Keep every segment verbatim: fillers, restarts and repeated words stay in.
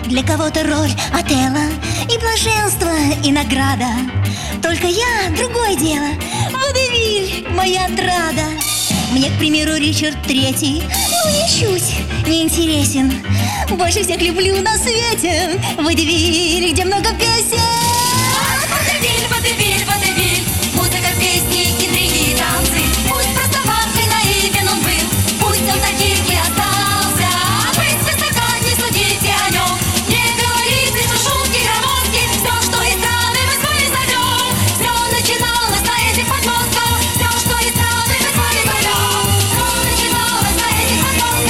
Для кого-то роль Отелло и блаженство, и награда. Только я — другое дело, водевиль — моя отрада. Мне, к примеру, Ричард Третий, ну, ничуть не интересен. Больше всех люблю на свете водевиль, где много песен. Водевиль, водевиль, водевиль, музыка, песни, интриги и танцы. Пусть простоват и наивен он был, пусть он таким и остался. Быть свысока, не судите о нем, не говорите, что шутки, громоздки. Все, что из страны мы с вами зовем, все начиналось на этих подмостках. Все, что из страны мы с вами зовем, все начиналось на этих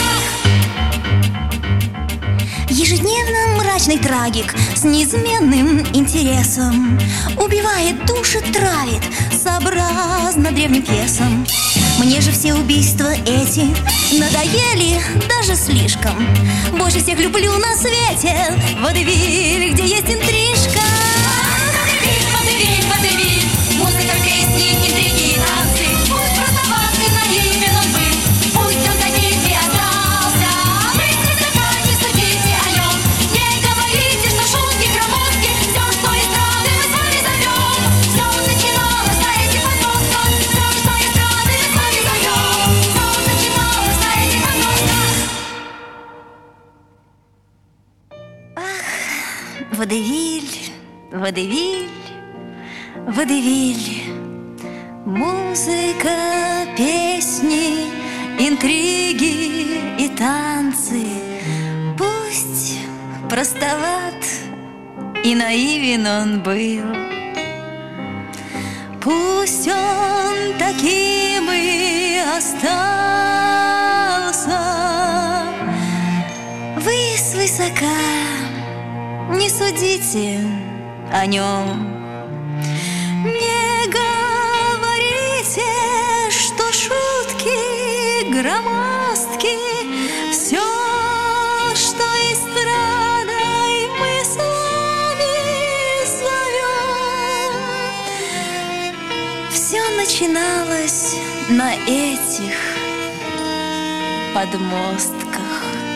подмостках. Ежедневно мрачный трагик с неизменным интересом убивает души, травит сообразно древним пьесам. Мне же все убийства эти надоели даже слишком. Больше всех люблю на свете водевиль, где есть интрижка. Водевиль, водевиль, водевиль, музыка, песни, интриги и танцы. Пусть простоват и наивен он был, пусть он таким и остался. Вы свысока, не судите о нем, не говорите, что шутки, громоздки. Все, что из страны мы с вами зовем, все начиналось на этих подмостках. Все, что из страны мы с вами зовем, все начиналось на этих подмостках. Водевиль, водевиль, водевиль. Музыка, песни, интриги и танцы. Пусть простоват и наивен он был, пусть он таким и остался. Вы свысока не судите о нем, не говорите, что шутки, громоздки. Все, что эстрадой мы с вами зовем, все начиналось на этих подмостках.